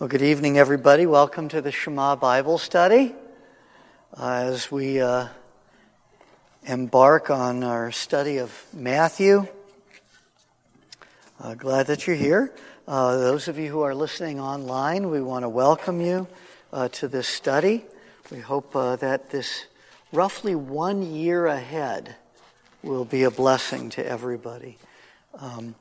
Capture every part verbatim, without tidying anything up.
Well, good evening, everybody. Welcome to the Shema Bible Study. Uh, as we uh, embark on our study of Matthew, uh, glad that you're here. Uh, those of you who are listening online, we want to welcome you uh, to this study. We hope uh, that this roughly one year ahead will be a blessing to everybody. Um,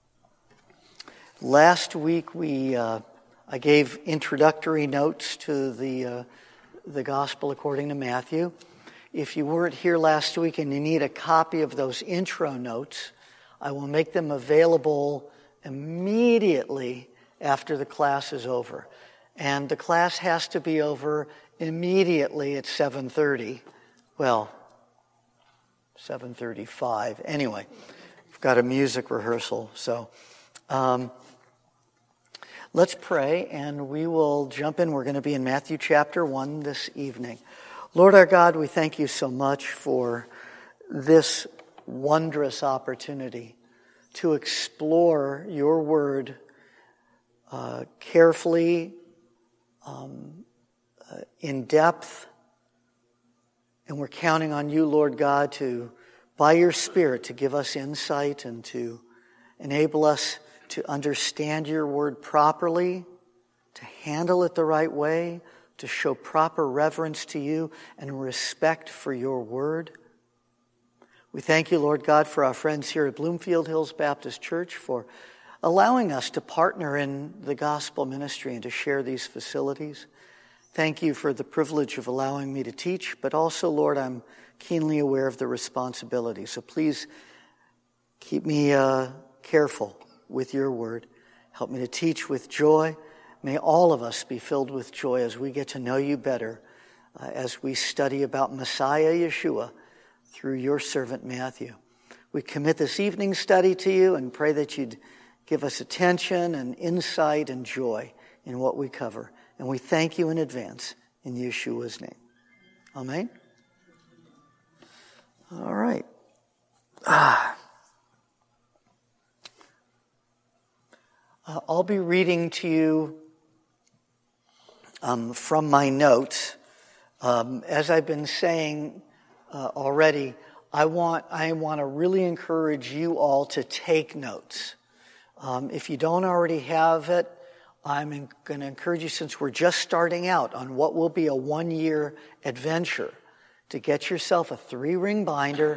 last week we... Uh, I gave introductory notes to the uh, the Gospel according to Matthew. If you weren't here last week and you need a copy of those intro notes, I will make them available immediately after the class is over. And the class has to be over immediately at seven thirty. Well, seven thirty-five. Anyway, we've got a music rehearsal, so... Um, Let's pray, and we will jump in. We're going to be in Matthew chapter one this evening. Lord our God, we thank you so much for this wondrous opportunity to explore your word uh, carefully, um, uh, in depth. And we're counting on you, Lord God, to, by your Spirit, to give us insight and to enable us to understand your word properly, to handle it the right way, to show proper reverence to you and respect for your word. We thank you, Lord God, for our friends here at Bloomfield Hills Baptist Church for allowing us to partner in the gospel ministry and to share these facilities. Thank you for the privilege of allowing me to teach, but also, Lord, I'm keenly aware of the responsibility. So please keep me uh, careful with your word. Help me to teach with joy. May all of us be filled with joy as we get to know you better, uh, as we study about Messiah Yeshua through your servant Matthew. We commit this evening's study to you and pray that you'd give us attention and insight and joy in what we cover. And we thank you in advance in Yeshua's name. Amen. All right. Ah. Uh, I'll be reading to you um, from my notes. Um, as I've been saying uh, already, I want I want to really encourage you all to take notes. Um, if you don't already have it, I'm going to encourage you, since we're just starting out on what will be a one-year adventure, to get yourself a three-ring binder,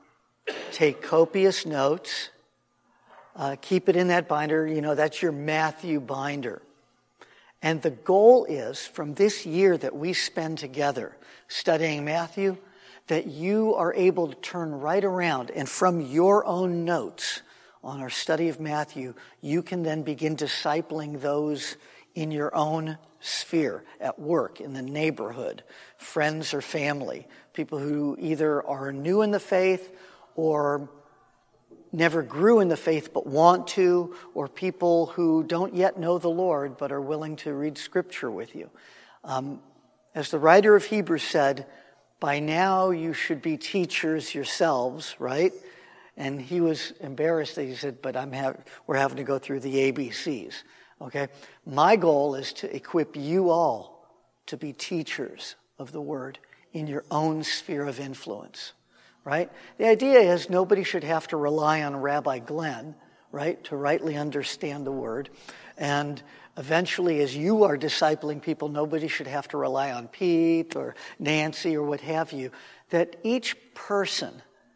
take copious notes. Uh, keep it in that binder. You know, that's your Matthew binder. And the goal is, from this year that we spend together studying Matthew, that you are able to turn right around, and from your own notes on our study of Matthew, you can then begin discipling those in your own sphere, at work, in the neighborhood, friends or family, people who either are new in the faith or never grew in the faith but want to, or people who don't yet know the Lord but are willing to read Scripture with you. Um, as the writer of Hebrews said, by now you should be teachers yourselves, right? And he was embarrassed that he said, but I'm ha- we're having to go through the A B Cs, okay? My goal is to equip you all to be teachers of the Word in your own sphere of influence. Right? The idea is nobody should have to rely on Rabbi Glenn, right, to rightly understand the word. And eventually, as you are discipling people, nobody should have to rely on Pete or Nancy or what have you. That each person,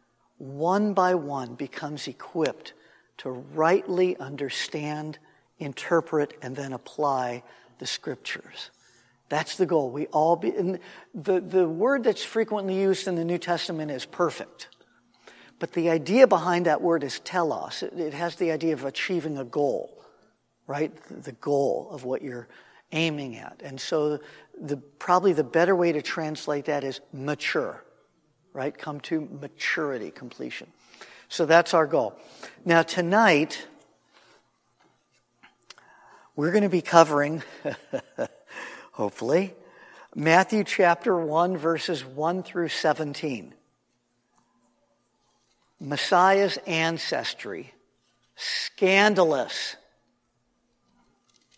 one by one, becomes equipped to rightly understand, interpret, and then apply the Scriptures. That's the goal. We all be, and the, the word that's frequently used in the New Testament is perfect. But the idea behind that word is telos. It, it has the idea of achieving a goal, right? The goal of what you're aiming at. And so the probably the better way to translate that is mature, right? Come to maturity, completion. So that's our goal. Now tonight, we're going to be covering... hopefully, Matthew chapter one, verses one through seventeen. Messiah's ancestry, scandalous.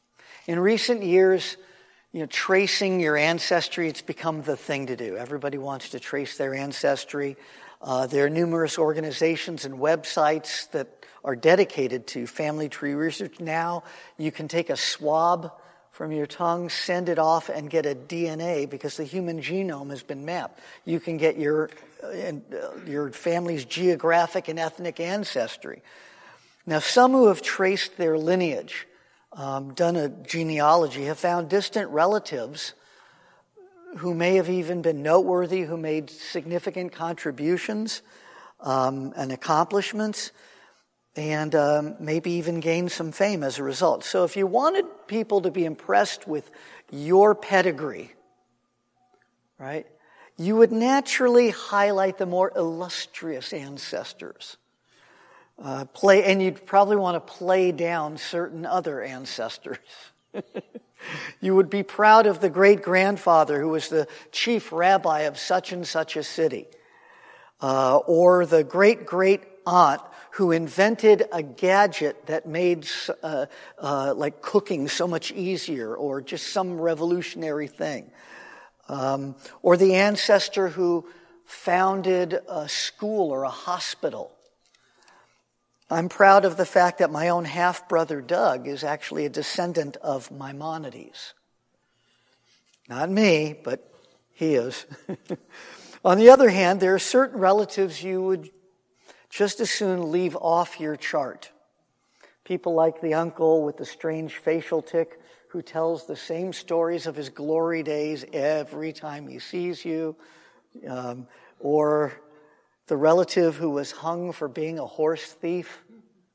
In recent years, you know, tracing your ancestry, it's become the thing to do. Everybody wants to trace their ancestry. Uh, there are numerous organizations and websites that are dedicated to family tree research. Now you can take a swab from your tongue, send it off, and get a D N A because the human genome has been mapped. You can get your uh, your family's geographic and ethnic ancestry. Now, some who have traced their lineage, um, done a genealogy, have found distant relatives who may have even been noteworthy, who made significant contributions um, and accomplishments, and um, maybe even gained some fame as a result. So if you wanted people to be impressed with your pedigree, right, you would naturally highlight the more illustrious ancestors. Uh, play, and you'd probably want to play down certain other ancestors. You would be proud of the great-grandfather who was the chief rabbi of such and such a city, uh, or the great-great-aunt who invented a gadget that made uh, uh, like cooking so much easier, or just some revolutionary thing. Um, or the ancestor who founded a school or a hospital. I'm proud of the fact that my own half-brother Doug is actually a descendant of Maimonides. Not me, but he is. On the other hand, there are certain relatives you would just as soon leave off your chart. People like the uncle with the strange facial tic who tells the same stories of his glory days every time he sees you, um, or the relative who was hung for being a horse thief.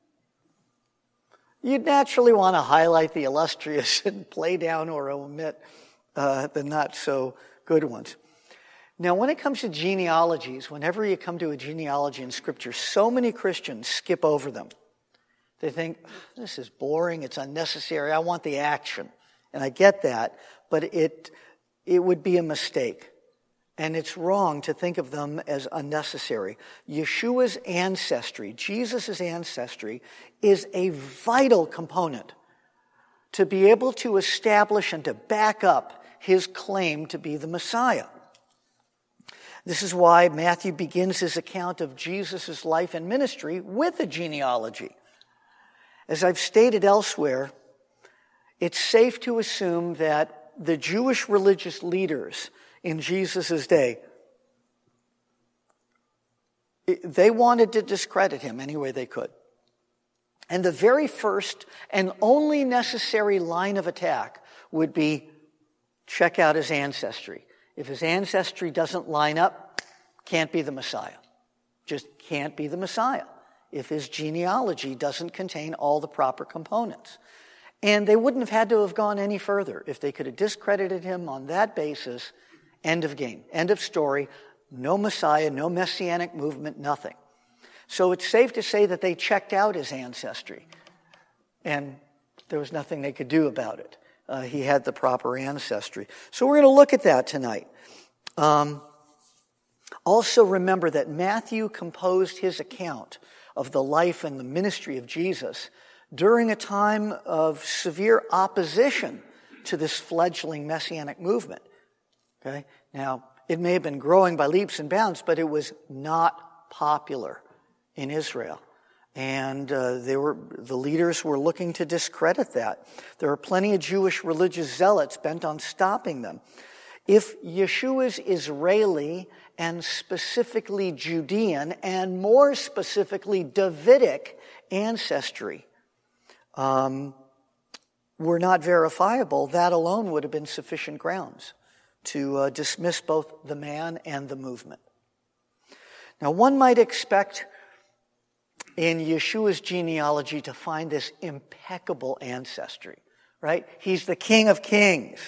You'd naturally want to highlight the illustrious and play down or omit uh, the not so good ones. Now, when it comes to genealogies, whenever you come to a genealogy in Scripture, so many Christians skip over them. They think, this is boring, it's unnecessary, I want the action. And I get that, but it it would be a mistake. And it's wrong to think of them as unnecessary. Yeshua's ancestry, Jesus' ancestry, is a vital component to be able to establish and to back up his claim to be the Messiah. This is why Matthew begins his account of Jesus' life and ministry with a genealogy. As I've stated elsewhere, it's safe to assume that the Jewish religious leaders in Jesus' day, they wanted to discredit him any way they could. And the very first and only necessary line of attack would be check out his ancestry. If his ancestry doesn't line up, can't be the Messiah. Just can't be the Messiah if his genealogy doesn't contain all the proper components. And they wouldn't have had to have gone any further. If they could have discredited him on that basis, end of game, end of story, no Messiah, no messianic movement, nothing. So it's safe to say that they checked out his ancestry, and there was nothing they could do about it. Uh, he had the proper ancestry. So we're going to look at that tonight. Um, also remember that Matthew composed his account of the life and the ministry of Jesus during a time of severe opposition to this fledgling messianic movement. Okay? Now, it may have been growing by leaps and bounds, but it was not popular in Israel. And uh, they were the leaders were looking to discredit that. There are plenty of Jewish religious zealots bent on stopping them. If Yeshua's Israeli and specifically Judean and more specifically Davidic ancestry um, were not verifiable, that alone would have been sufficient grounds to uh, dismiss both the man and the movement. Now, one might expect in Yeshua's genealogy to find this impeccable ancestry, right? He's the King of Kings.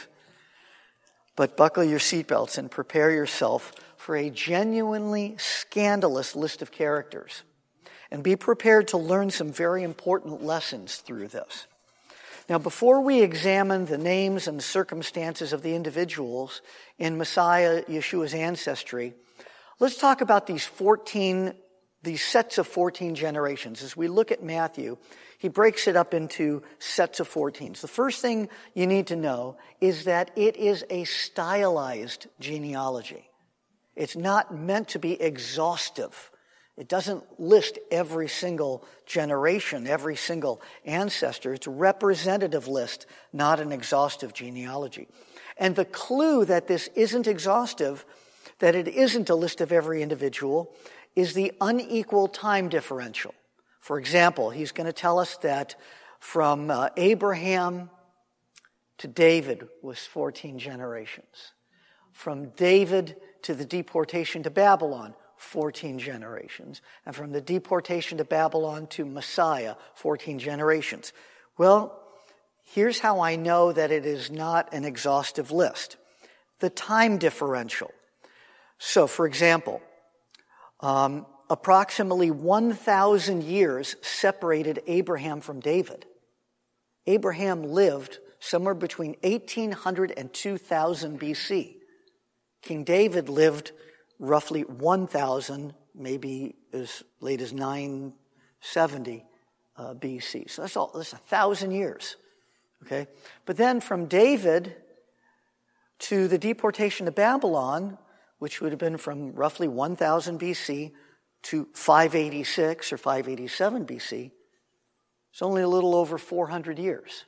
But buckle your seatbelts and prepare yourself for a genuinely scandalous list of characters. And be prepared to learn some very important lessons through this. Now, before we examine the names and circumstances of the individuals in Messiah Yeshua's ancestry, let's talk about these fourteen these sets of fourteen generations. As we look at Matthew, he breaks it up into sets of fourteens. The first thing you need to know is that it is a stylized genealogy. It's not meant to be exhaustive. It doesn't list every single generation, every single ancestor. It's a representative list, not an exhaustive genealogy. And the clue that this isn't exhaustive, that it isn't a list of every individual, is the unequal time differential. For example, he's going to tell us that from uh, Abraham to David was fourteen generations. From David to the deportation to Babylon, fourteen generations. And from the deportation to Babylon to Messiah, fourteen generations. Well, here's how I know that it is not an exhaustive list. The time differential. So, for example, um, approximately one thousand years separated Abraham from David. Abraham lived somewhere between eighteen hundred and two thousand B C. King David lived roughly one thousand, maybe as late as nine seventy uh, B C. So that's all. That's a thousand years. Okay, but then from David to the deportation to Babylon, which would have been from roughly one thousand B C to five eighty-six or five eighty-seven B C, it's only a little over four hundred years.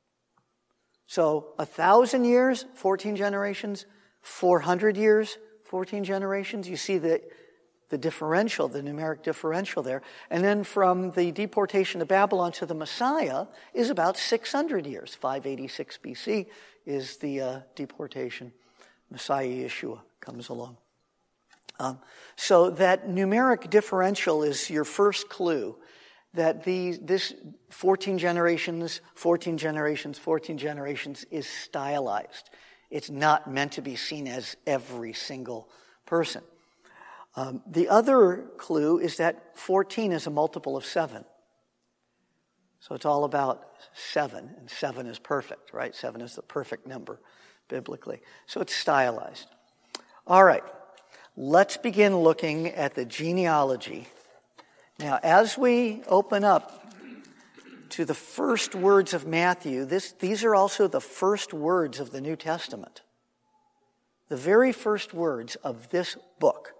So a thousand years, fourteen generations, four hundred years, fourteen generations. You see the, the differential, the numeric differential there. And then from the deportation to Babylon to the Messiah is about six hundred years. five eighty-six B C is the uh, deportation. Messiah Yeshua comes along. Um, so that numeric differential is your first clue that the, this fourteen generations, fourteen generations, fourteen generations is stylized. It's not meant to be seen as every single person. Um, the other clue is that fourteen is a multiple of seven. So it's all about seven, and seven is perfect, right? Seven is the perfect number biblically. So it's stylized. All right, let's begin looking at the genealogy. Now, as we open up to the first words of Matthew, this, these are also the first words of the New Testament. The very first words of this book.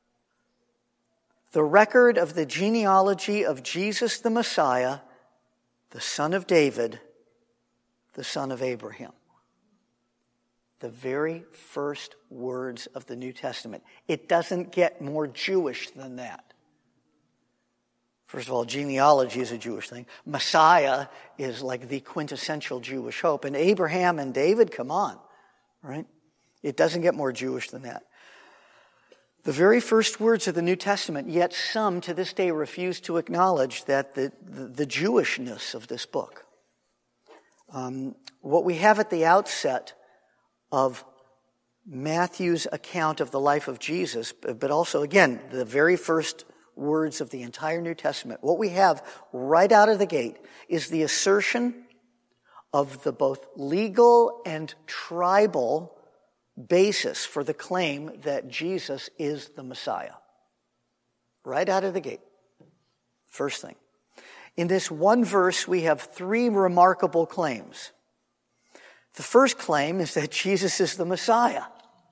The record of the genealogy of Jesus the Messiah, the son of David, the son of Abraham. The very first words of the New Testament. It doesn't get more Jewish than that. First of all, genealogy is a Jewish thing. Messiah is like the quintessential Jewish hope. And Abraham and David, come on, right? It doesn't get more Jewish than that. The very first words of the New Testament, yet some to this day refuse to acknowledge that the, the, the Jewishness of this book. Um, what we have at the outset of Matthew's account of the life of Jesus, but also, again, the very first words of the entire New Testament. What we have right out of the gate is the assertion of the both legal and tribal basis for the claim that Jesus is the Messiah. Right out of the gate. First thing. In this one verse, we have three remarkable claims. The first claim is that Jesus is the Messiah.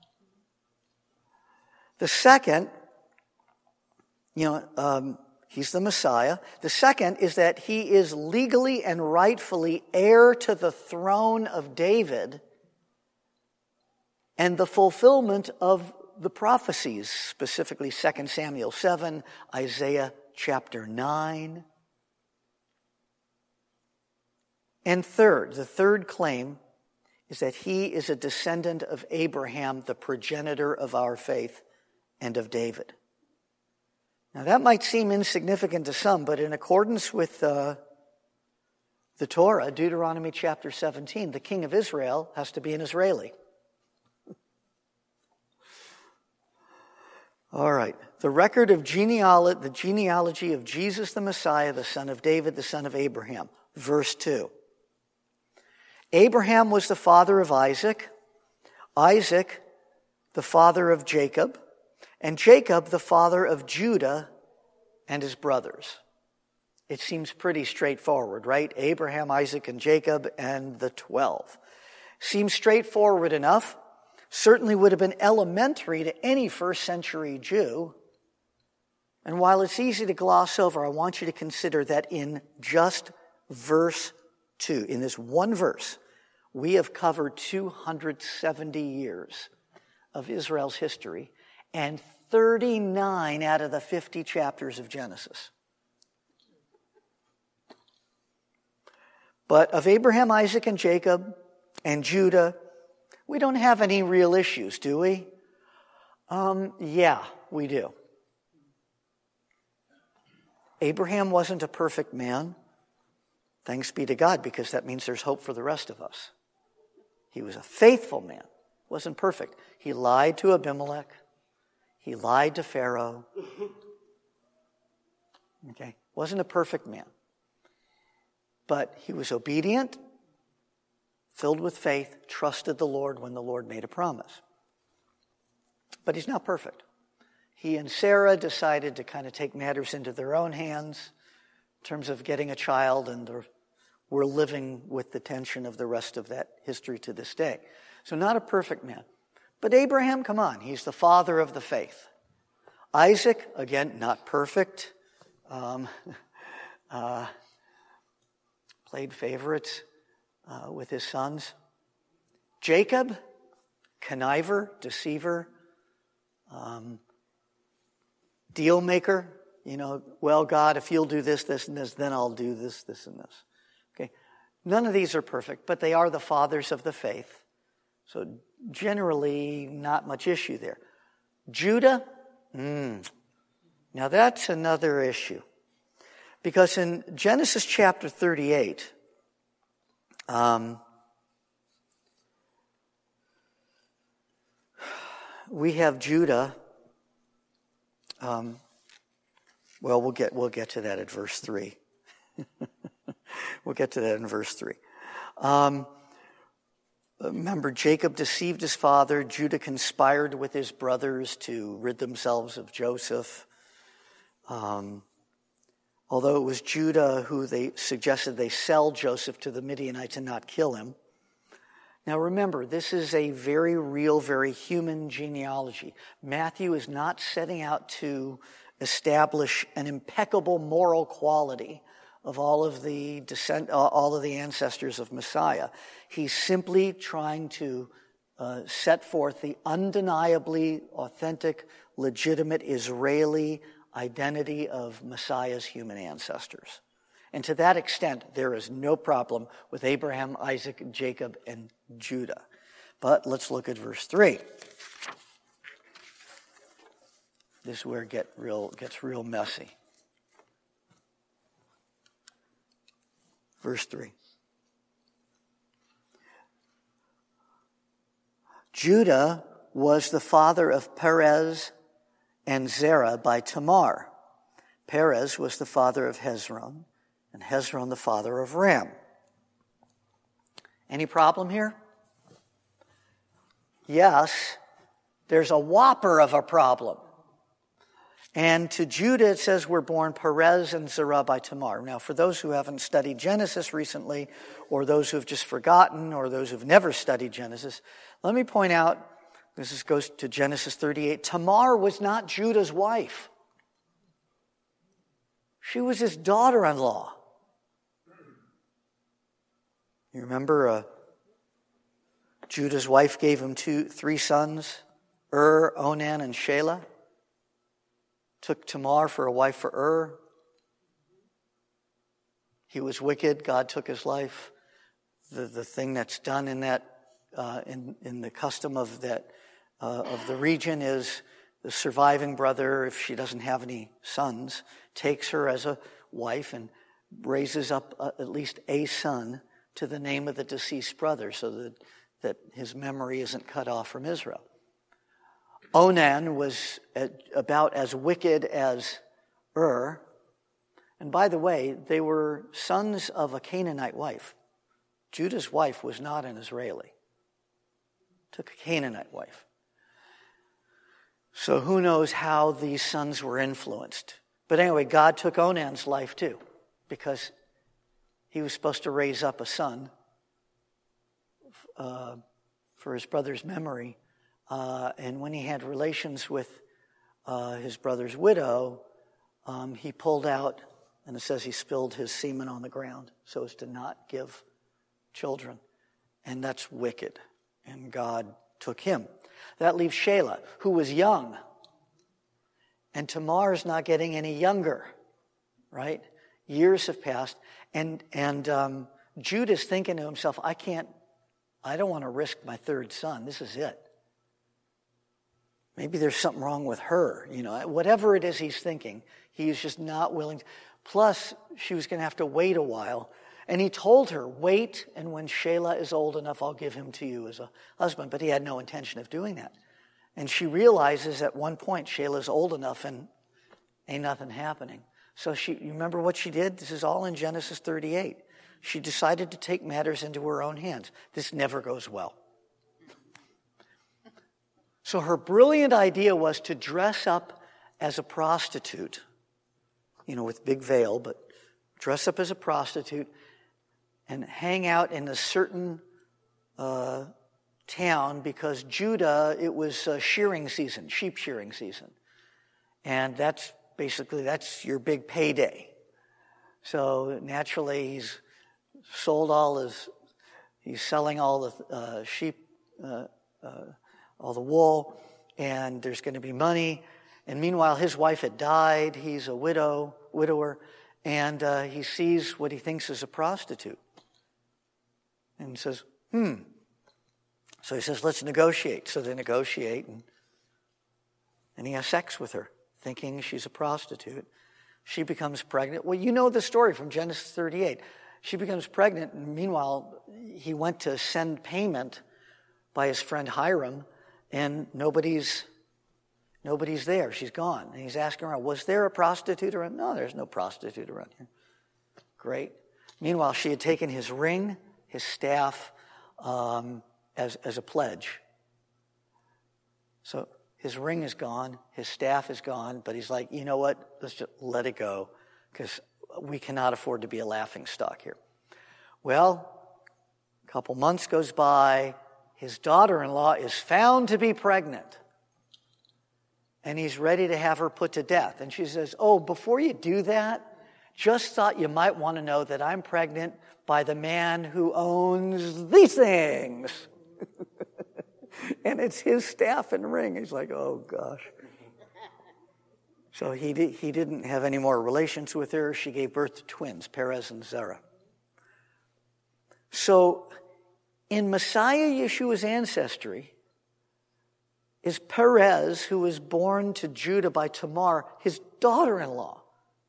The second, you know, um, he's the Messiah. The second is that he is legally and rightfully heir to the throne of David and the fulfillment of the prophecies, specifically Second Samuel seven, Isaiah chapter nine. And third, the third claim is that he is a descendant of Abraham, the progenitor of our faith, and of David. Now that might seem insignificant to some, but in accordance with uh, the Torah, Deuteronomy chapter seventeen, the king of Israel has to be an Israeli. All right. The record of genealogy, the genealogy of Jesus the Messiah, the son of David, the son of Abraham. Verse two. Abraham was the father of Isaac, Isaac the father of Jacob, and Jacob the father of Judah and his brothers. It seems pretty straightforward, right? Abraham, Isaac, and Jacob, and the twelve. Seems straightforward enough. Certainly would have been elementary to any first century Jew. And while it's easy to gloss over, I want you to consider that in just verse two, in this one verse, we have covered two hundred seventy years of Israel's history and thirty-nine out of the fifty chapters of Genesis. But of Abraham, Isaac, and Jacob, and Judah, we don't have any real issues, do we? Um, yeah, we do. Abraham wasn't a perfect man. Thanks be to God, because that means there's hope for the rest of us. He was a faithful man. Wasn't perfect. He lied to Abimelech. He lied to Pharaoh. Okay? Wasn't a perfect man. But he was obedient, filled with faith, trusted the Lord when the Lord made a promise. But he's not perfect. He and Sarah decided to kind of take matters into their own hands in terms of getting a child, and we're living with the tension of the rest of that history to this day. So not a perfect man. But Abraham, come on, he's the father of the faith. Isaac, again, not perfect. Um, uh, played favorites uh, with his sons. Jacob, conniver, deceiver, um, deal maker. You know, well, God, if you'll do this, this, and this, then I'll do this, this, and this. Okay, none of these are perfect, but they are the fathers of the faith. So generally, not much issue there. Judah, mm, now that's another issue. Because in Genesis chapter thirty-eight, um, we have Judah. Um, well, we'll get we'll get to that at verse three. We'll get to that in verse three. Um, remember, Jacob deceived his father. Judah conspired with his brothers to rid themselves of Joseph. Um, although it was Judah who they suggested they sell Joseph to the Midianites and not kill him. Now remember, this is a very real, very human genealogy. Matthew is not setting out to establish an impeccable moral quality of all of the descent, all of the ancestors of Messiah. He's simply trying to uh, set forth the undeniably authentic, legitimate Israeli identity of Messiah's human ancestors. And to that extent, there is no problem with Abraham, Isaac, Jacob, and Judah. But let's look at verse three. This is where it get real, gets real messy. Verse three. Judah was the father of Perez and Zerah by Tamar. Perez was the father of Hezron, and Hezron the father of Ram. Any problem here? Yes, there's a whopper of a problem. And to Judah, it says we're born Perez and Zerah by Tamar. Now, for those who haven't studied Genesis recently, or those who have just forgotten, or those who've never studied Genesis, let me point out, this is, goes to Genesis thirty-eight, Tamar was not Judah's wife. She was his daughter-in-law. You remember uh, Judah's wife gave him two, three sons, Ur, Onan, and Shelah. Took Tamar for a wife for Ur. He was wicked. God took his life. The the thing that's done in that uh, in in the custom of that uh, of the region is the surviving brother, if she doesn't have any sons, takes her as a wife and raises up uh, at least a son to the name of the deceased brother, so that that his memory isn't cut off from Israel. Onan was about as wicked as Ur. And by the way, they were sons of a Canaanite wife. Judah's wife was not an Israeli. Took a Canaanite wife. So who knows how these sons were influenced. But anyway, God took Onan's life too, because he was supposed to raise up a son uh, for his brother's memory. Uh, and when he had relations with uh, his brother's widow, um, he pulled out, and it says he spilled his semen on the ground so as to not give children. And that's wicked. And God took him. That leaves Shelah, who was young. And Tamar's not getting any younger, right? Years have passed. And, and um, Judah's thinking to himself, I can't, I don't want to risk my third son. This is it. Maybe there's something wrong with her. You know, whatever it is he's thinking, he's just not willing to. Plus, she was going to have to wait a while. And he told her, wait, and when Shelah is old enough, I'll give him to you as a husband. But he had no intention of doing that. And she realizes at one point Shelah's old enough and ain't nothing happening. So she, you remember what she did? This is all in Genesis thirty-eight. She decided to take matters into her own hands. This never goes well. So her brilliant idea was to dress up as a prostitute, you know, with big veil, but dress up as a prostitute and hang out in a certain uh, town, because Judah, it was uh, shearing season, sheep shearing season. And that's basically, that's your big payday. So naturally he's sold all his, he's selling all the uh, sheep, uh, uh, all the wool, and there's going to be money. And meanwhile, his wife had died. He's a widow, widower, and uh, he sees what he thinks is a prostitute. And he says, hmm. So he says, let's negotiate. So they negotiate, and, and he has sex with her, thinking she's a prostitute. She becomes pregnant. Well, you know the story from Genesis thirty-eight. She becomes pregnant, and meanwhile, he went to send payment by his friend Hiram, and nobody's nobody's there. She's gone. And he's asking around, was there a prostitute around? No, there's no prostitute around here. Great. Meanwhile, she had taken his ring, his staff, um, as, as a pledge. So his ring is gone, his staff is gone, but he's like, you know what? Let's just let it go, because we cannot afford to be a laughing stock here. Well, a couple months goes by, his daughter-in-law is found to be pregnant, and he's ready to have her put to death. And she says, oh, before you do that, just thought you might want to know that I'm pregnant by the man who owns these things. And it's his staff and ring. He's like, oh, gosh. So he, di- he didn't have any more relations with her. She gave birth to twins, Perez and Zerah. So in Messiah Yeshua's ancestry is Perez, who was born to Judah by Tamar, his daughter-in-law.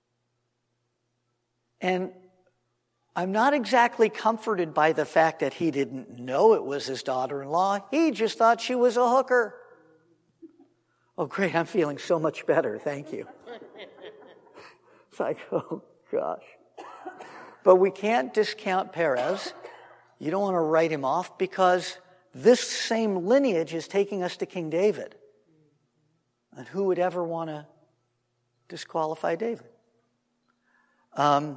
And I'm not exactly comforted by the fact that he didn't know it was his daughter-in-law. He just thought she was a hooker. Oh, great, I'm feeling so much better, thank you. It's like, oh, gosh. But we can't discount Perez. You don't want to write him off, because this same lineage is taking us to King David. And who would ever want to disqualify David? Um,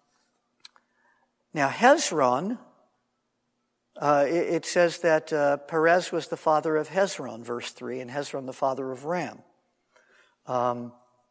now, Hezron, uh, it, it says that uh, Perez was the father of Hezron, verse three, and Hezron the father of Ram. Um,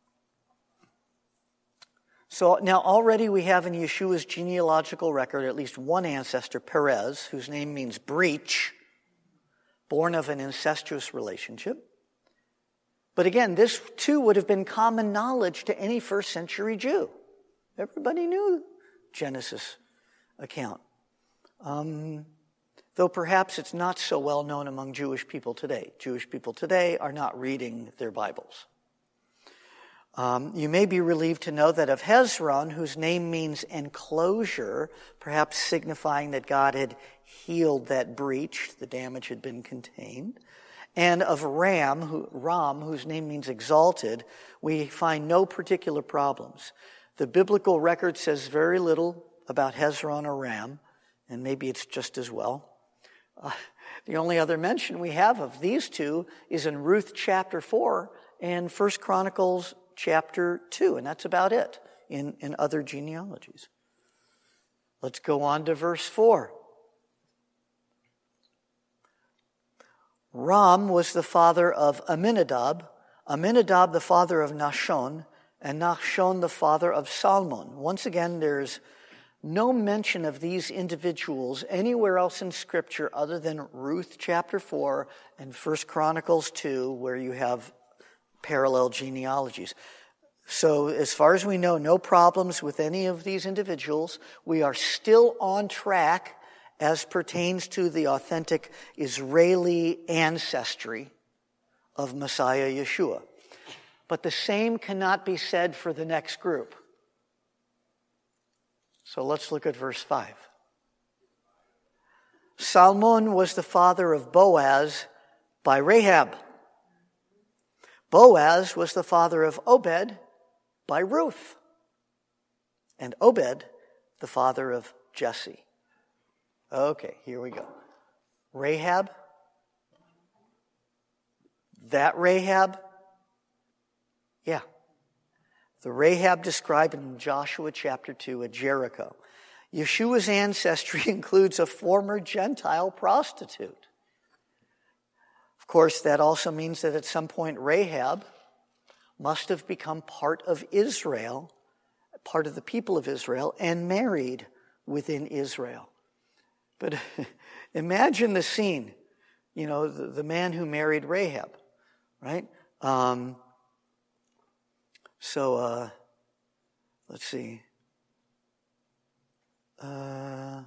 so now already we have in Yeshua's genealogical record at least one ancestor, Perez, whose name means breach, born of an incestuous relationship. But again, this too would have been common knowledge to any first century Jew. Everybody knew Genesis account. Um, though perhaps it's not so well known among Jewish people today. Jewish people today are not reading their Bibles. Um, you may be relieved to know that of Hezron, whose name means enclosure, perhaps signifying that God had healed that breach, the damage had been contained, and of Ram, who, Ram, whose name means exalted, we find no particular problems. The biblical record says very little about Hezron or Ram, and maybe it's just as well. Uh, the only other mention we have of these two is in Ruth chapter four and First Chronicles chapter two, and that's about it in, in other genealogies. Let's go on to verse four. Ram was the father of Aminadab, Aminadab the father of Nahshon, and Nahshon the father of Salmon. Once again, there's no mention of these individuals anywhere else in Scripture other than Ruth chapter four and First Chronicles two, where you have parallel genealogies. So as far as we know, no problems with any of these individuals. We are still on track as pertains to the authentic Israeli ancestry of Messiah Yeshua. But the same cannot be said for the next group. So let's look at verse five. Salmon was the father of Boaz by Rahab. Boaz was the father of Obed by Ruth. And Obed, the father of Jesse. Okay, here we go. Rahab. That Rahab? Yeah. The Rahab described in Joshua chapter two at Jericho. Yeshua's ancestry includes a former Gentile prostitute. Of course, that also means that at some point Rahab must have become part of Israel, part of the people of Israel, and married within Israel. But imagine the scene, you know, the, the man who married Rahab, right? Um, so, uh, let's see. Uh,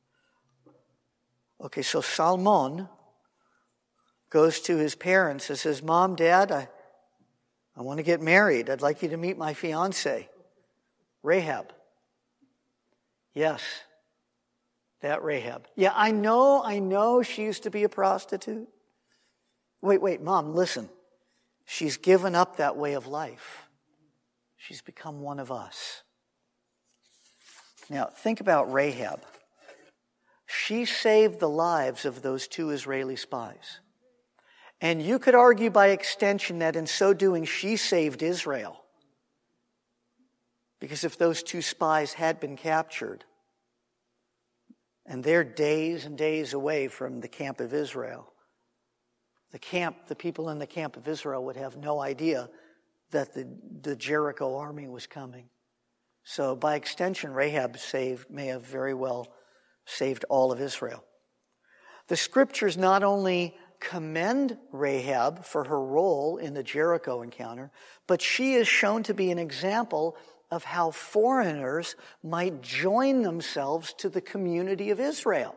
okay, so Salmon goes to his parents and says, Mom, Dad, I, I want to get married. I'd like you to meet my fiancée, Rahab. Yes. That Rahab. Yeah, I know, I know she used to be a prostitute. Wait, wait, Mom, listen. She's given up that way of life. She's become one of us. Now, think about Rahab. She saved the lives of those two Israeli spies. And you could argue by extension that in so doing, she saved Israel. Because if those two spies had been captured, and they're days and days away from the camp of Israel, the camp, the people in the camp of Israel would have no idea that the, the Jericho army was coming. So by extension, Rahab saved, may have very well saved all of Israel. The scriptures not only commend Rahab for her role in the Jericho encounter, but she is shown to be an example of how foreigners might join themselves to the community of Israel.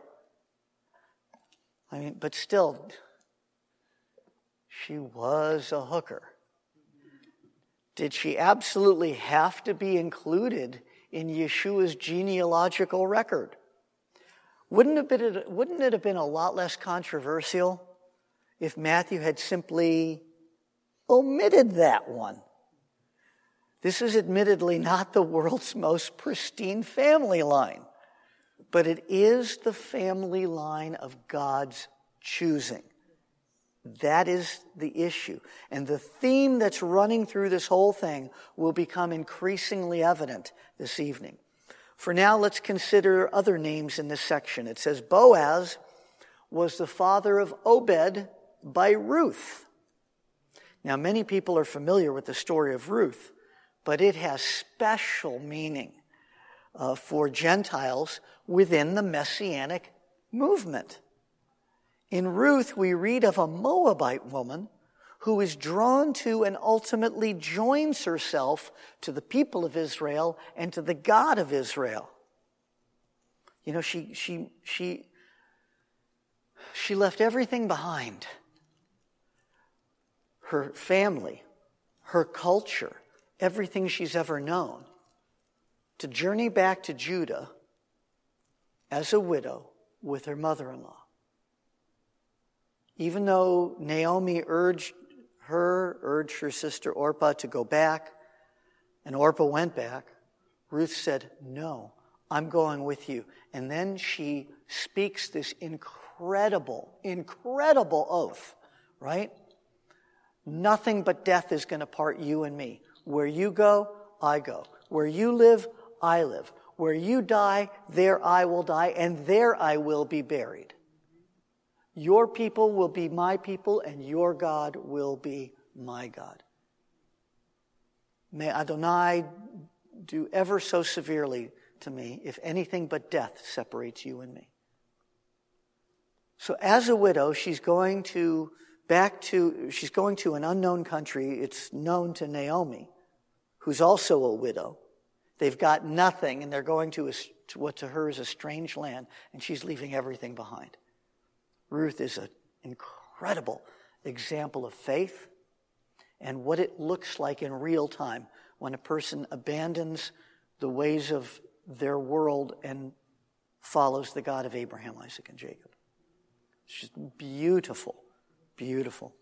I mean, but still, she was a hooker. Did she absolutely have to be included in Yeshua's genealogical record? Wouldn't it have been, wouldn't it have been a lot less controversial if Matthew had simply omitted that one? This is admittedly not the world's most pristine family line, but it is the family line of God's choosing. That is the issue. And the theme that's running through this whole thing will become increasingly evident this evening. For now, let's consider other names in this section. It says Boaz was the father of Obed by Ruth. Now, many people are familiar with the story of Ruth, but it has special meaning uh, for Gentiles within the Messianic movement. In Ruth, we read of a Moabite woman who is drawn to and ultimately joins herself to the people of Israel and to the God of Israel. You know, she she she she left everything behind. Her family, her culture, everything she's ever known, to journey back to Judah as a widow with her mother-in-law. Even though Naomi urged her, urged her sister Orpah to go back, and Orpah went back, Ruth said, no, I'm going with you. And then she speaks this incredible, incredible oath, right? Nothing but death is going to part you and me. where you go, I go. Where you live, I live. Where you die, there I will die, and there I will be buried. Your people will be my people, and your God will be my God. May Adonai do ever so severely to me if anything but death separates you and me. So as a widow, she's going to back to she's going to an unknown country. It's known to Naomi, who's also a widow. They've got nothing, and they're going to, a, to what to her is a strange land, and she's leaving everything behind. Ruth is an incredible example of faith and what it looks like in real time when a person abandons the ways of their world and follows the God of Abraham, Isaac, and Jacob. It's just beautiful, beautiful.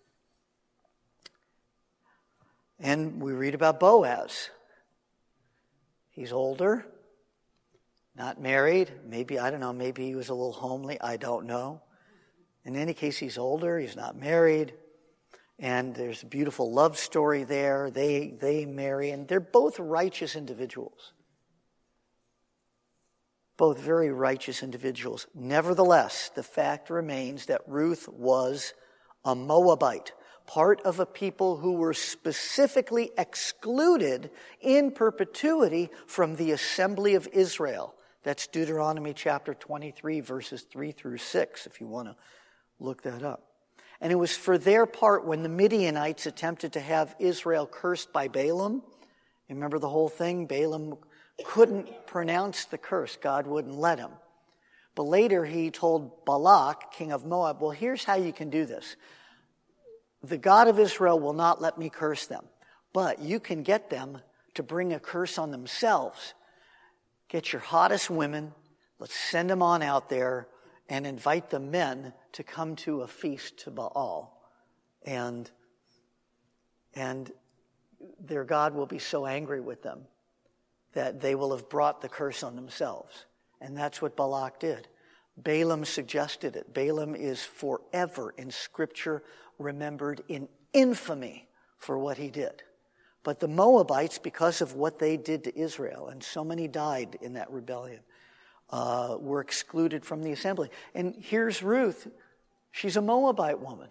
And we read about Boaz. He's older, not married. Maybe, I don't know, maybe he was a little homely. I don't know. In any case, he's older. He's not married. And there's a beautiful love story there. They, they marry, and they're both righteous individuals. Both very righteous individuals. Nevertheless, the fact remains that Ruth was a Moabite, part of a people who were specifically excluded in perpetuity from the assembly of Israel. That's Deuteronomy chapter twenty-three, verses three through six, if you want to look that up. And it was for their part when the Midianites attempted to have Israel cursed by Balaam. Remember the whole thing? Balaam couldn't pronounce the curse. God wouldn't let him. But later he told Balak, king of Moab, well, here's how you can do this. The God of Israel will not let me curse them, but you can get them to bring a curse on themselves. Get your hottest women, let's send them on out there and invite the men to come to a feast to Baal. And, and their God will be so angry with them that they will have brought the curse on themselves. And that's what Balak did. Balaam suggested it. Balaam is forever in Scripture remembered in infamy for what he did. But the Moabites, because of what they did to Israel, and so many died in that rebellion, uh, were excluded from the assembly. And here's Ruth. She's a Moabite woman.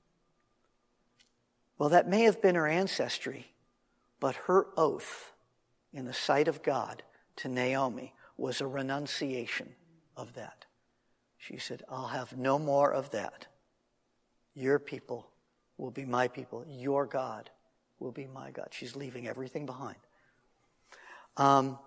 Well, that may have been her ancestry, but her oath in the sight of God to Naomi was a renunciation of that. She said, I'll have no more of that. Your people will be my people. Your God will be my God. She's leaving everything behind. Um,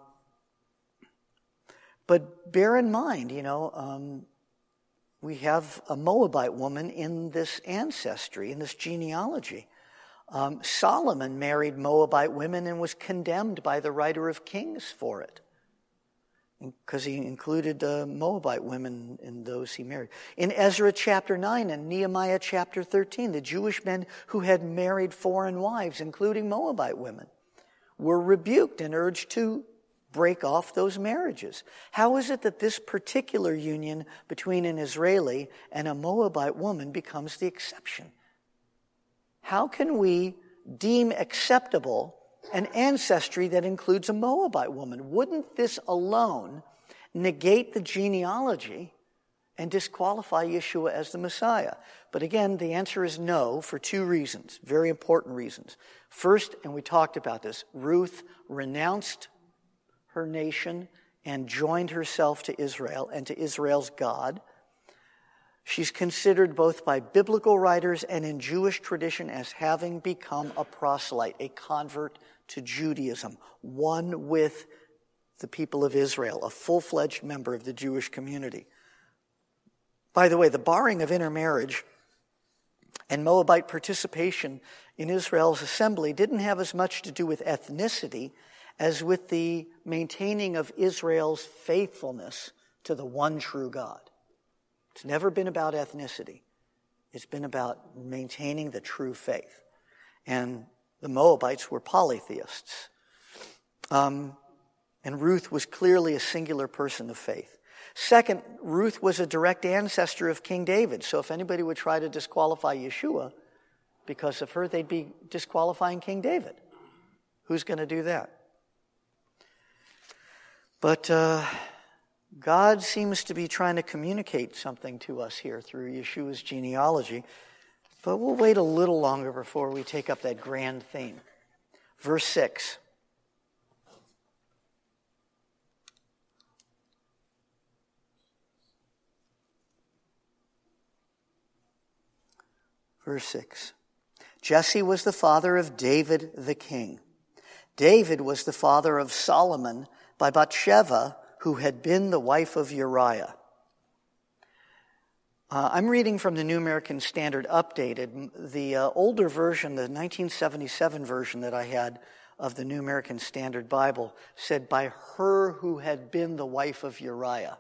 but bear in mind, you know, um, we have a Moabite woman in this ancestry, in this genealogy. Um, Solomon married Moabite women and was condemned by the writer of Kings for it, because he included uh, Moabite women in those he married. In Ezra chapter nine and Nehemiah chapter thirteen, the Jewish men who had married foreign wives, including Moabite women, were rebuked and urged to break off those marriages. How is it that this particular union between an Israeli and a Moabite woman becomes the exception? How can we deem acceptable an ancestry that includes a Moabite woman? Wouldn't this alone negate the genealogy and disqualify Yeshua as the Messiah? But again, the answer is no for two reasons, very important reasons. First, and we talked about this, Ruth renounced her nation and joined herself to Israel and to Israel's God. She's considered both by biblical writers and in Jewish tradition as having become a proselyte, a convert to Judaism, one with the people of Israel, a full-fledged member of the Jewish community. By the way, the barring of intermarriage and Moabite participation in Israel's assembly didn't have as much to do with ethnicity as with the maintaining of Israel's faithfulness to the one true God. It's never been about ethnicity. It's been about maintaining the true faith. And the Moabites were polytheists. Um, and Ruth was clearly a singular person of faith. Second, Ruth was a direct ancestor of King David. So if anybody would try to disqualify Yeshua because of her, they'd be disqualifying King David. Who's going to do that? But uh, God seems to be trying to communicate something to us here through Yeshua's genealogy. But we'll wait a little longer before we take up that grand theme. Verse six. Verse six. Jesse was the father of David the king. David was the father of Solomon by Bathsheba, who had been the wife of Uriah. Uh, I'm reading from the New American Standard Updated. The uh, older version, the nineteen seventy-seven version that I had of the New American Standard Bible, said by her who had been the wife of Uriah.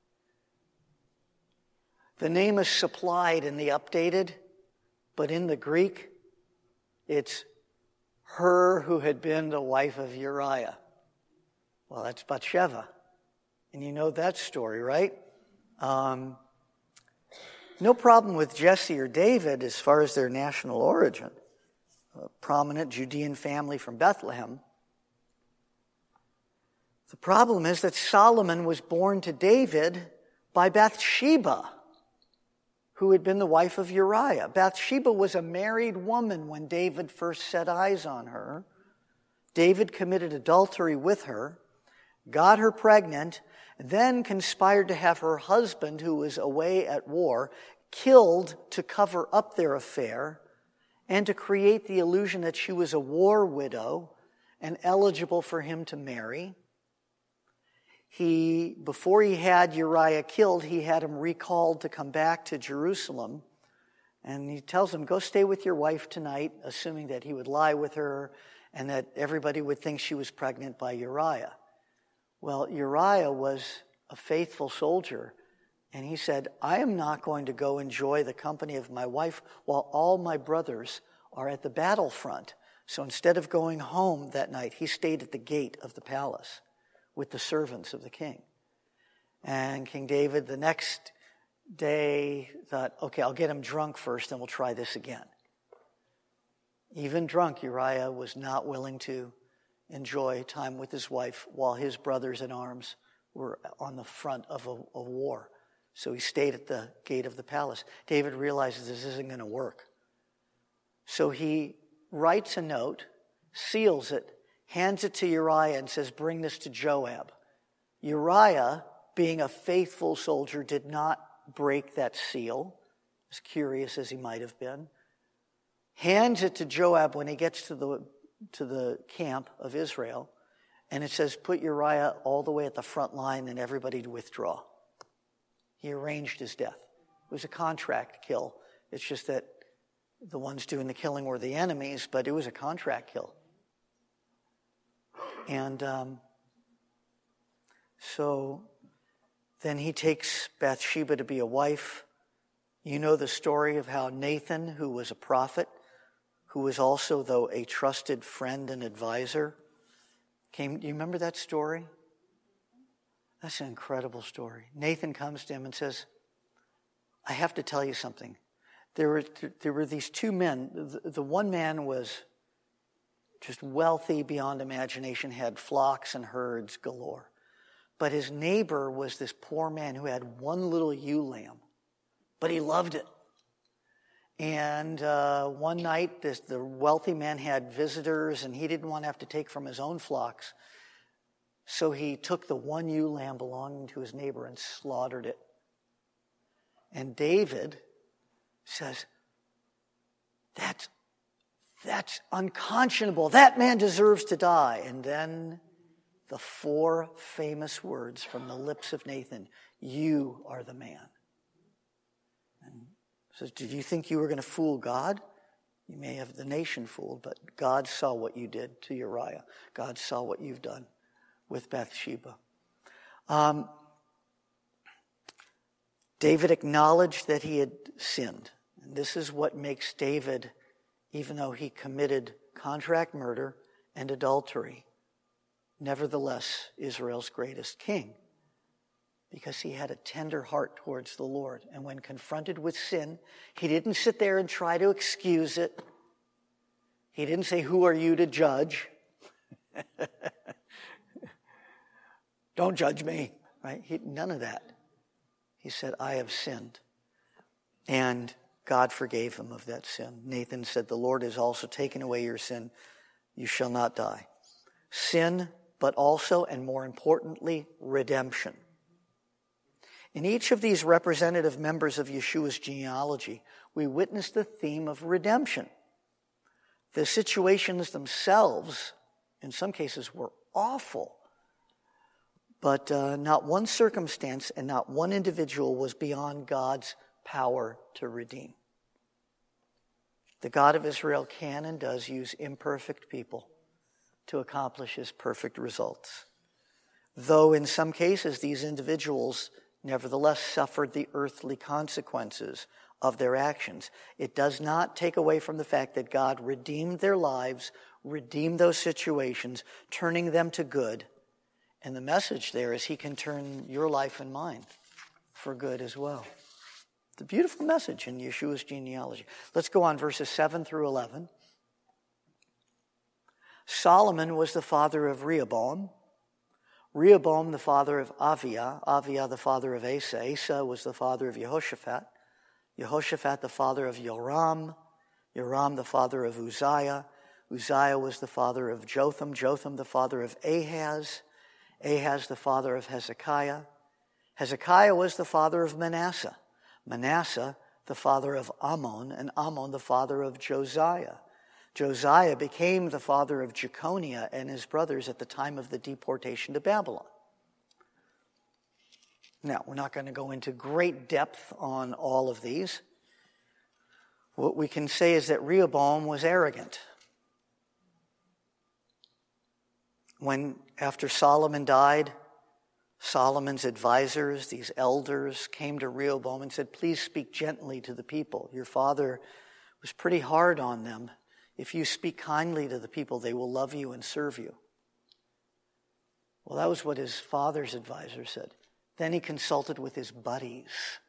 The name is supplied in the updated, but in the Greek, it's her who had been the wife of Uriah. Well, that's Bathsheba. And you know that story, right? Um, no problem with Jesse or David as far as their national origin. A prominent Judean family from Bethlehem. The problem is that Solomon was born to David by Bathsheba, who had been the wife of Uriah. Bathsheba was a married woman when David first set eyes on her. David committed adultery with her, got her pregnant, then conspired to have her husband, who was away at war, killed to cover up their affair and to create the illusion that she was a war widow and eligible for him to marry. He, before he had Uriah killed, he had him recalled to come back to Jerusalem. And he tells him, go stay with your wife tonight, assuming that he would lie with her and that everybody would think she was pregnant by Uriah. Well, Uriah was a faithful soldier, and he said, I am not going to go enjoy the company of my wife while all my brothers are at the battlefront. So instead of going home that night, he stayed at the gate of the palace with the servants of the king. And King David the next day thought, okay, I'll get him drunk first, and we'll try this again. Even drunk, Uriah was not willing to enjoy time with his wife while his brothers in arms were on the front of a, a war. So he stayed at the gate of the palace. David realizes this isn't going to work. So he writes a note, seals it, hands it to Uriah and says, bring this to Joab. Uriah, being a faithful soldier, did not break that seal, as curious as he might have been. Hands it to Joab when he gets to the, to the camp of Israel. And it says, put Uriah all the way at the front line and everybody to withdraw. He arranged his death. It was a contract kill. It's just that the ones doing the killing were the enemies, but it was a contract kill. And um, so then he takes Bathsheba to be a wife. You know the story of how Nathan, who was a prophet, who was also, though, a trusted friend and advisor, came. Do you remember that story? That's an incredible story. Nathan comes to him and says, I have to tell you something. There were, there were these two men. The, the one man was just wealthy beyond imagination, had flocks and herds galore. But his neighbor was this poor man who had one little ewe lamb, but he loved it. And uh, one night, this, the wealthy man had visitors, and he didn't want to have to take from his own flocks. So he took the one ewe lamb belonging to his neighbor and slaughtered it. And David says, that's, that's unconscionable. That man deserves to die. And then the four famous words from the lips of Nathan, you are the man. And says, did you think you were going to fool God? You may have the nation fooled, but God saw what you did to Uriah. God saw what you've done with Bathsheba. Um, David acknowledged that he had sinned. And this is what makes David, even though he committed contract murder and adultery, nevertheless Israel's greatest king. Because he had a tender heart towards the Lord. And when confronted with sin, he didn't sit there and try to excuse it. He didn't say, who are you to judge? Don't judge me, right? He, none of that. He said, I have sinned. And God forgave him of that sin. Nathan said, the Lord has also taken away your sin. You shall not die. Sin, but also, and more importantly, redemption. In each of these representative members of Yeshua's genealogy, we witness the theme of redemption. The situations themselves, in some cases, were awful. But uh, not one circumstance and not one individual was beyond God's power to redeem. The God of Israel can and does use imperfect people to accomplish his perfect results. Though in some cases these individuals nevertheless suffered the earthly consequences of their actions, it does not take away from the fact that God redeemed their lives, redeemed those situations, turning them to good. And the message there is he can turn your life and mine for good as well. It's a beautiful message in Yeshua's genealogy. Let's go on, verses seven through eleven. Solomon was the father of Rehoboam. Rehoboam the father of Aviah. Aviah the father of Asa. Asa was the father of Jehoshaphat. Jehoshaphat the father of Joram. Joram the father of Uzziah. Uzziah was the father of Jotham. Jotham the father of Ahaz. Ahaz the father of Hezekiah. Hezekiah was the father of Manasseh. Manasseh the father of Ammon, and Ammon the father of Josiah. Josiah became the father of Jeconiah and his brothers at the time of the deportation to Babylon. Now, we're not going to go into great depth on all of these. What we can say is that Rehoboam was arrogant. When, after Solomon died, Solomon's advisors, these elders, came to Rehoboam and said, please speak gently to the people. Your father was pretty hard on them. If you speak kindly to the people, they will love you and serve you. Well, that was what his father's advisor said. Then he consulted with his buddies,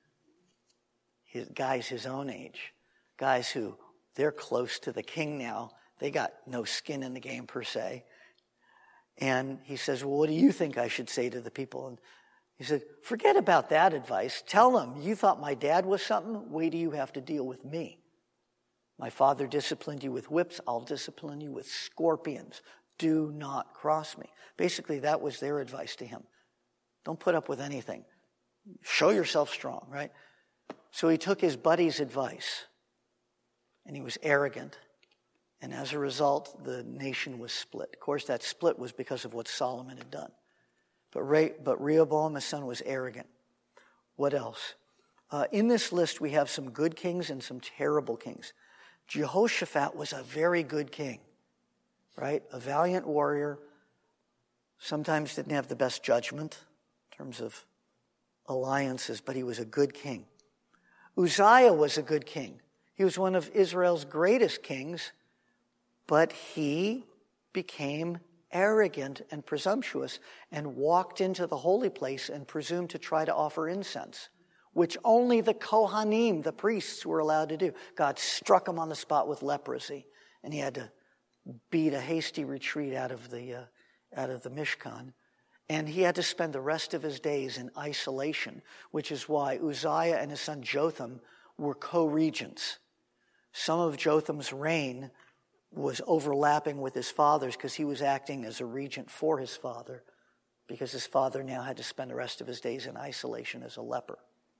his guys his own age, guys who, they're close to the king now. They got no skin in the game per se. And he says, well, what do you think I should say to the people? And he said, forget about that advice. Tell them, you thought my dad was something? Wait till you have to deal with me. My father disciplined you with whips. I'll discipline you with scorpions. Do not cross me. Basically, that was their advice to him. Don't put up with anything. Show yourself strong, right? So he took his buddy's advice, and he was arrogant. And as a result, the nation was split. Of course, that split was because of what Solomon had done. But, Re- but Rehoboam, his son, was arrogant. What else? Uh, in this list, we have some good kings and some terrible kings. Jehoshaphat was a very good king, right? A valiant warrior. Sometimes didn't have the best judgment in terms of alliances, but he was a good king. Uzziah was a good king. He was one of Israel's greatest kings, but he became arrogant and presumptuous and walked into the holy place and presumed to try to offer incense, which only the Kohanim, the priests, were allowed to do. God struck him on the spot with leprosy, and he had to beat a hasty retreat out of the uh, out of the Mishkan. And he had to spend the rest of his days in isolation, which is why Uzziah and his son Jotham were co-regents. Some of Jotham's reign was overlapping with his father's because he was acting as a regent for his father, because his father now had to spend the rest of his days in isolation as a leper.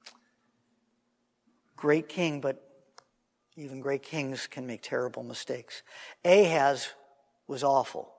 Great king, but even great kings can make terrible mistakes. Ahaz was awful.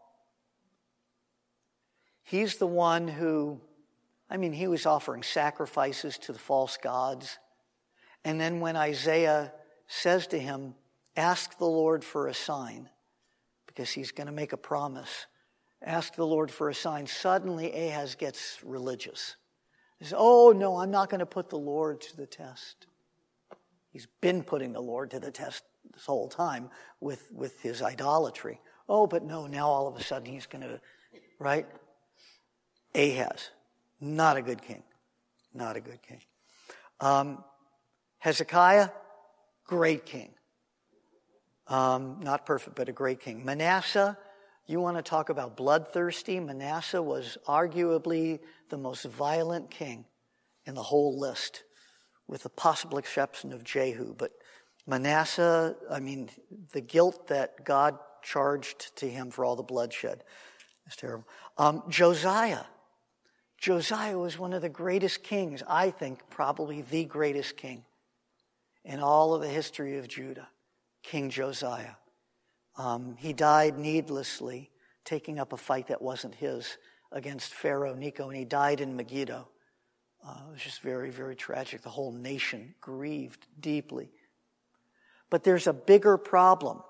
He's the one who, I mean, he was offering sacrifices to the false gods. And then when Isaiah says to him, ask the Lord for a sign, because he's going to make a promise. Ask the Lord for a sign. Suddenly Ahaz gets religious. He says, oh, no, I'm not going to put the Lord to the test. He's been putting the Lord to the test this whole time with, with his idolatry. Oh, but no, now all of a sudden he's going to, right? Ahaz, not a good king. Not a good king. Um, Hezekiah, great king. Um, not perfect, but a great king. Manasseh, You want to talk about bloodthirsty? Manasseh was arguably the most violent king in the whole list, with the possible exception of Jehu. But Manasseh, I mean, the guilt that God charged to him for all the bloodshed is terrible. Um, Josiah. Josiah was one of the greatest kings, I think probably the greatest king in all of the history of Judah, King Josiah. Um, he died needlessly, taking up a fight that wasn't his against Pharaoh Necho, and he died in Megiddo. Uh, it was just very, very tragic. The whole nation grieved deeply. But there's a bigger problem.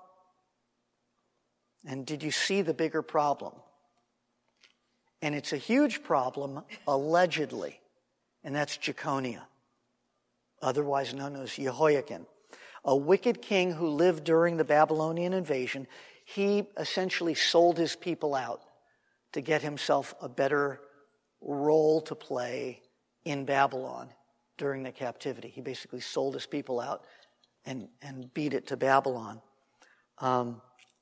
And did you see the bigger problem? And it's a huge problem, allegedly, and that's Jeconiah, otherwise known as Jehoiakim, a wicked king who lived during the Babylonian invasion. He essentially sold his people out to get himself a better role to play in Babylon during the captivity. He basically sold his people out and, and beat it to Babylon. Um,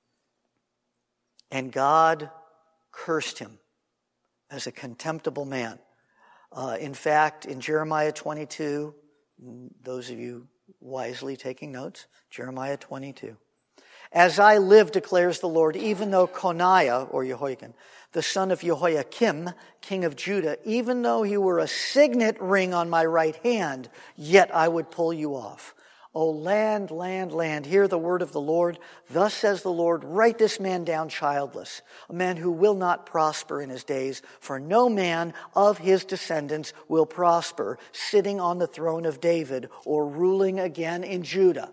and God cursed him as a contemptible man. Uh, in fact, in Jeremiah twenty-two, those of you wisely taking notes, Jeremiah twenty-two. As I live, declares the Lord, even though Coniah, or Jehoiakim, the son of Jehoiakim, king of Judah, even though he were a signet ring on my right hand, yet I would pull you off. O land, land, land, hear the word of the Lord. Thus says the Lord, write this man down childless, a man who will not prosper in his days, for no man of his descendants will prosper, sitting on the throne of David or ruling again in Judah.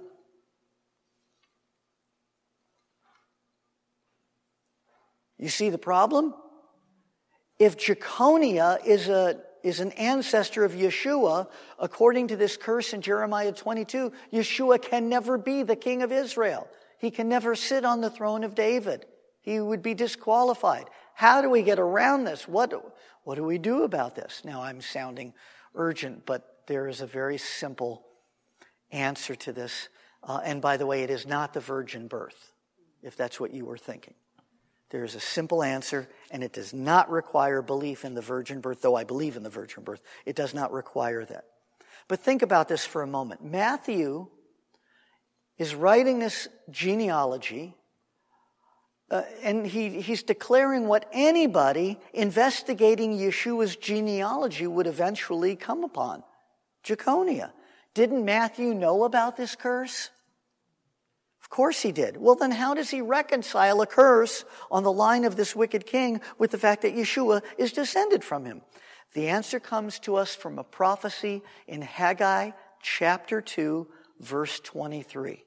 You see the problem? If Jeconiah is a is an ancestor of Yeshua, according to this curse in Jeremiah twenty-two, Yeshua can never be the king of Israel. He can never sit on the throne of David. He would be disqualified. How do we get around this? What, what do we do about this? Now, I'm sounding urgent, but there is a very simple answer to this. Uh, and by the way, it is not the virgin birth, if that's what you were thinking. There is a simple answer, and it does not require belief in the virgin birth, though I believe in the virgin birth. It does not require that. But think about this for a moment. Matthew is writing this genealogy, uh, and he, he's declaring what anybody investigating Yeshua's genealogy would eventually come upon. Jeconiah. Didn't Matthew know about this curse? Of course he did. Well, then how does he reconcile a curse on the line of this wicked king with the fact that Yeshua is descended from him? The answer comes to us from a prophecy in Haggai chapter two, verse twenty-three.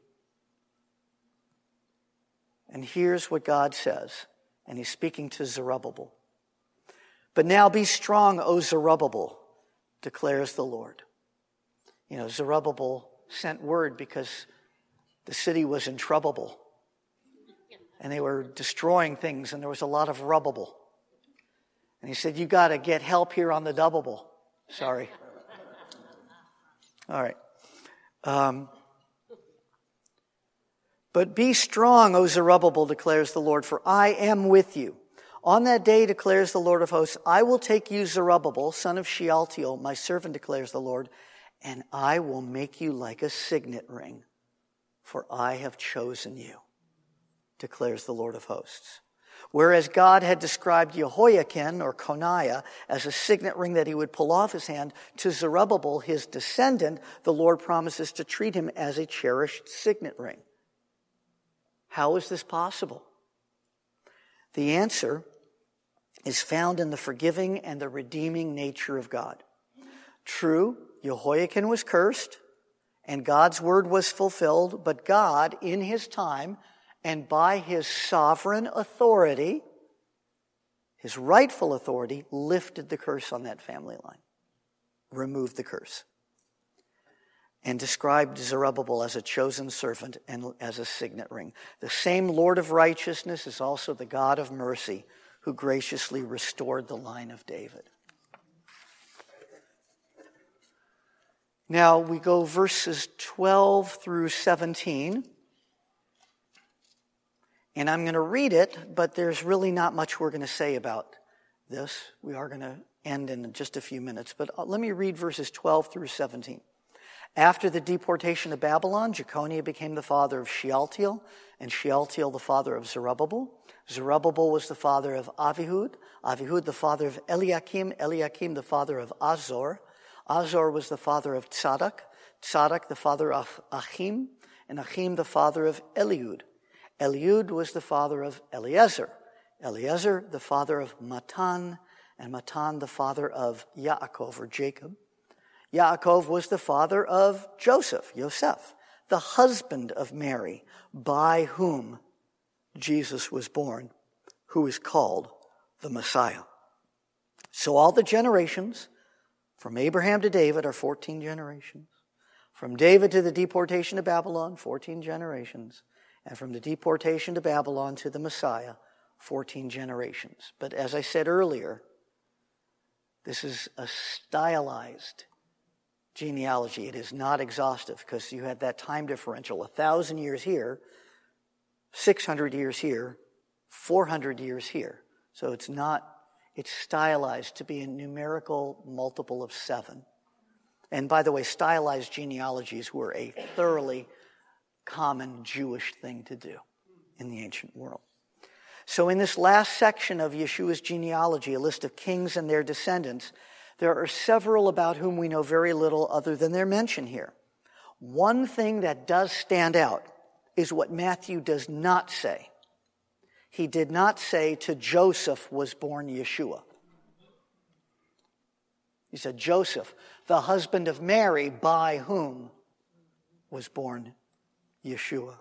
And here's what God says, and he's speaking to Zerubbabel. But now be strong, O Zerubbabel, declares the Lord. You know, Zerubbabel sent word because the city was in trouble, and they were destroying things, and there was a lot of rubble. And he said, you got to get help here on the doubleable. Sorry. All right. Um, but be strong, O Zerubbabel, declares the Lord, for I am with you. On that day, declares the Lord of hosts, I will take you, Zerubbabel, son of Shealtiel, my servant, declares the Lord, and I will make you like a signet ring. For I have chosen you, declares the Lord of hosts. Whereas God had described Jehoiakim, or Coniah, as a signet ring that he would pull off his hand, to Zerubbabel, his descendant, the Lord promises to treat him as a cherished signet ring. How is this possible? The answer is found in the forgiving and the redeeming nature of God. True, Jehoiakim was cursed, and God's word was fulfilled, but God, in his time and by his sovereign authority, his rightful authority, lifted the curse on that family line, removed the curse, and described Zerubbabel as a chosen servant and as a signet ring. The same Lord of righteousness is also the God of mercy, who graciously restored the line of David. Now we go verses twelve through seventeen. And I'm going to read it, but there's really not much we're going to say about this. We are going to end in just a few minutes. But let me read verses twelve through seventeen. After the deportation of Babylon, Jeconiah became the father of Shealtiel, and Shealtiel the father of Zerubbabel. Zerubbabel was the father of Avihud, Avihud the father of Eliakim, Eliakim the father of Azor. Azor was the father of Tzadok, Tzadok the father of Achim, and Achim the father of Eliud. Eliud was the father of Eliezer, Eliezer the father of Matan, and Matan the father of Yaakov or Jacob. Yaakov was the father of Joseph, Yosef, the husband of Mary, by whom Jesus was born, who is called the Messiah. So all the generations, from Abraham to David, are fourteen generations. From David to the deportation to Babylon, fourteen generations. And from the deportation to Babylon to the Messiah, fourteen generations. But as I said earlier, this is a stylized genealogy. It is not exhaustive because you had that time differential, a thousand years here, six hundred years here, four hundred years here. So it's not, it's stylized to be a numerical multiple of seven. And by the way, stylized genealogies were a thoroughly common Jewish thing to do in the ancient world. So in this last section of Yeshua's genealogy, a list of kings and their descendants, there are several about whom we know very little other than their mention here. One thing that does stand out is what Matthew does not say. He did not say to Joseph was born Yeshua. He said Joseph, the husband of Mary, by whom was born Yeshua.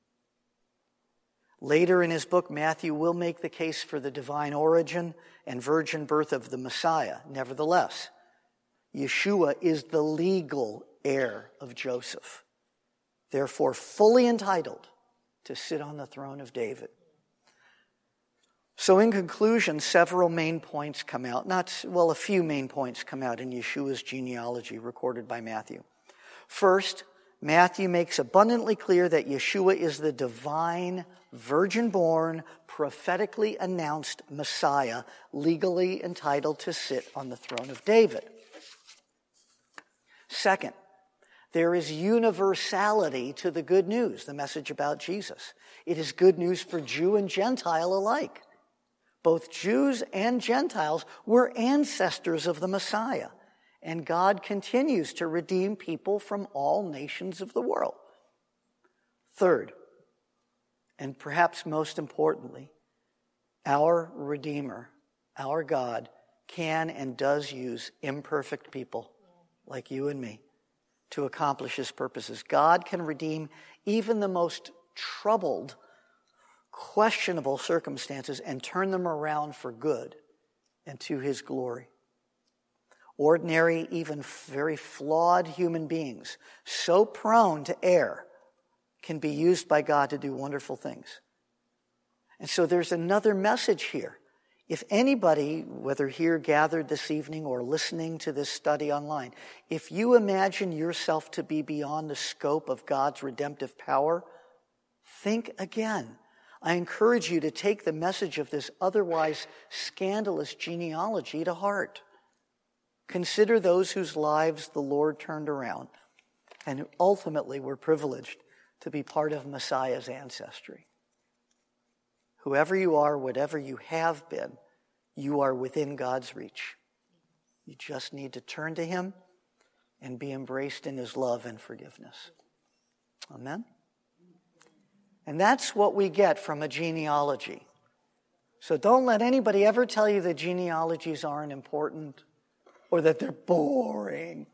Later in his book, Matthew will make the case for the divine origin and virgin birth of the Messiah. Nevertheless, Yeshua is the legal heir of Joseph, therefore fully entitled to sit on the throne of David. So in conclusion, several main points come out. Not, well, a few main points come out in Yeshua's genealogy recorded by Matthew. First, Matthew makes abundantly clear that Yeshua is the divine, virgin-born, prophetically announced Messiah, legally entitled to sit on the throne of David. Second, there is universality to the good news, the message about Jesus. It is good news for Jew and Gentile alike. Both Jews and Gentiles were ancestors of the Messiah, and God continues to redeem people from all nations of the world. Third, and perhaps most importantly, our Redeemer, our God, can and does use imperfect people like you and me to accomplish his purposes. God can redeem even the most troubled, questionable circumstances and turn them around for good and to his glory. Ordinary, even very flawed human beings, so prone to err, can be used by God to do wonderful things. And so there's another message here. If anybody, whether here gathered this evening or listening to this study online, if you imagine yourself to be beyond the scope of God's redemptive power, think again. I encourage you to take the message of this otherwise scandalous genealogy to heart. Consider those whose lives the Lord turned around and who ultimately were privileged to be part of Messiah's ancestry. Whoever you are, whatever you have been, you are within God's reach. You just need to turn to him and be embraced in his love and forgiveness. Amen? And that's what we get from a genealogy. So don't let anybody ever tell you that genealogies aren't important or that they're boring